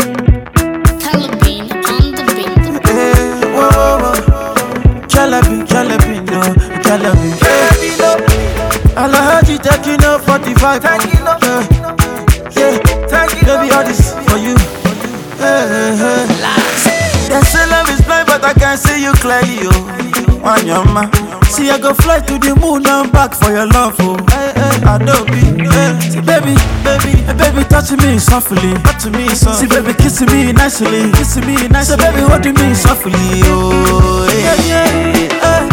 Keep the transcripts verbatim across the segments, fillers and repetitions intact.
Calabine on the beat. Hey, whoa, whoa. Jalabi, jalabi, no, jalabi. Baby, no. Alhaji taking up forty-five. Taking up, yeah, yeah. Taking baby, all this for you. Hey, hey, hey. They say love is blind, but I can see you clearly, oh. On your man. See, I go fly to the moon and back for your love, oh. Hey, hey, Adobe, hey. See, baby, baby, hey, baby, touch me softly, touch me softly. See, baby, kissing me nicely, kissing me nicely. So, baby, holding me softly, oh, yeah, yeah, yeah.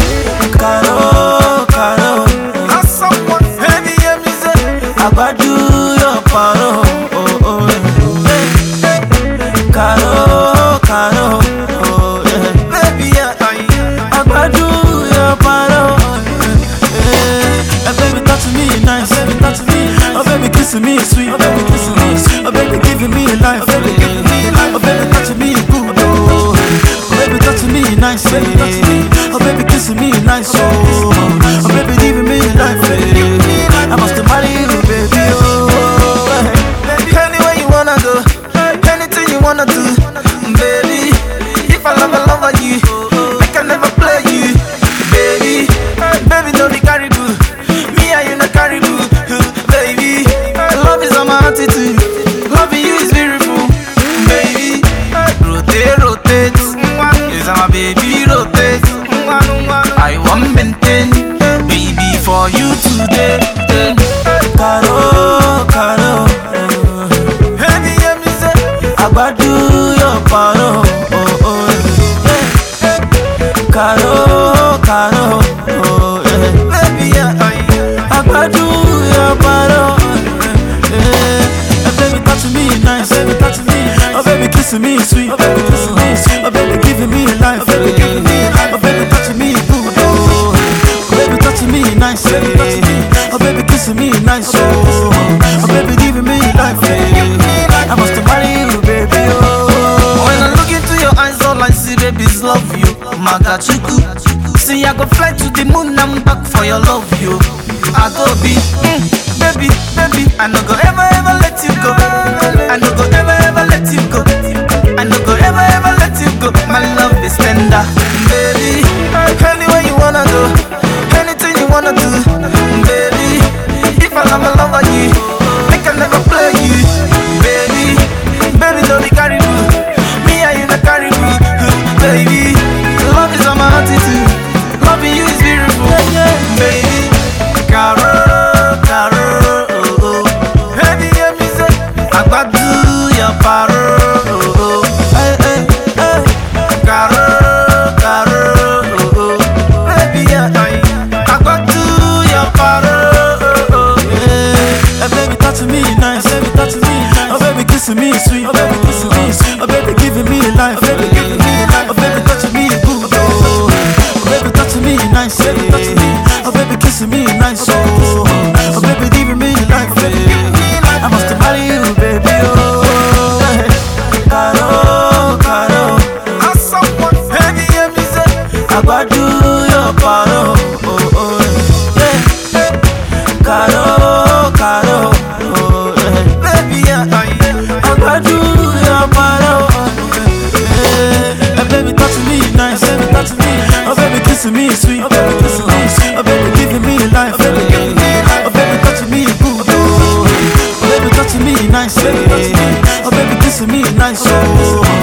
Caro, Caro, that's someone. Baby, yeah, me say, Abadu your paro, oh, oh, yeah. Caro, Caro, oh, yeah. Baby, yeah, Abadu your paro, yeah. Oh, baby, touch me nice, baby, touch me. Oh, baby, kissing me sweet, oh, baby, kissing me sweet. Oh, baby, giving me life, oh, baby, giving me life. Oh, baby, touching me good, oh. Oh, baby, touching me nice, baby, touching me. Oh, baby, kissing me nice, oh. Oh, baby, giving me life, baby. I must marry you, baby, oh. Baby, anywhere you wanna go, anything you wanna do, baby. If I love, I love you, I can never play you, baby. Baby, don't be carried boo. Me and you not carried boo, baby. Love is on my attitude. Loving you is beautiful, baby. Rotate, rotate. Yes, I'm a baby, rotate. I want maintain, baby, for you today. Caro, Caro, baby, let me say, Abadu your paro, oh, oh, yeah. Caro, Caro, oh, yeah. Baby, yeah, Abadu your paro, yeah. Baby, touching me nice, baby, touching me. Oh, baby, kissing me sweet, oh, baby, kissing me sweet. Oh, baby, giving me life, oh, baby, giving me life. Oh, baby, touching me good, oh. Oh, baby, touching me nice, baby, touching me. Oh, baby, kissing me nice, oh. Oh, baby, giving me life, baby. I must marry you, baby, oh. When I look into your eyes, all I see, baby, is love you. Magachuku. See, I go fly to the moon, I'm back for your love, you. I go be, mm, baby, baby. I no go ever, ever let you go. I no go ever, ever let you go. I no go ever, ever let you go. My love is tender, baby. Anywhere you wanna go, anything you wanna do, baby. If I love, I love you, I can never play you, baby. Baby, don't be carry you. Me and you not carry you, baby. Love is on my attitude. Loving you is beautiful, baby. Caro, Caro, oh, oh. Baby, let me say, Abadu your paro, oh, oh. Hey, hey, hey. Caro, Caro, oh, oh. Baby, yeah, Abadu your paro, oh, oh. Yeah. Hey, baby, touching me nice, baby, touching me nice. Oh, baby, kissing me sweet, oh, baby, kissing me sweet. Oh, baby, giving me life, oh, baby, giving me life. Oh, baby, touching me good, oh. Oh, baby, touching me nice, baby, touching me. Oh, baby, kissing me nice, oh. Oh, baby, giving me life, baby. I must marry you, baby, oh. Caro, Caro, that's someone. Baby, let me say, Abadu your paro, oh, oh, yeah. Caro, Caro, oh, yeah. Baby, yeah, Abadu your paro, yeah. And baby, touching me nice, baby, touching me. Oh, baby, kissing me sweet, oh, baby, kissing me sweet. Oh, baby, giving me life, oh, baby, giving me life. Oh, baby, touching me good, oh. Oh, baby, touching me nice, baby, touching me. Oh, baby, kissing me nice, oh.